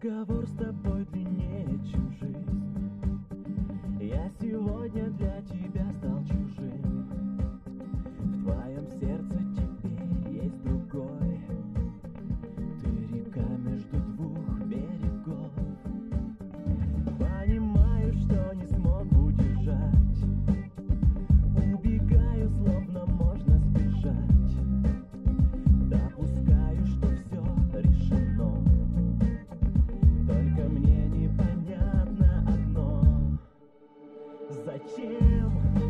Разговор с тобой длиннее, чем жизнь. Я сегодня для тебя стал чужим. В твоем сердце теперь есть другой. Ты река между двух берегов. Понимаю, что не смог удержать. Убегаю, словно можно сбежать. Допускаю, что все решено. Только мне непонятно одно. Зачем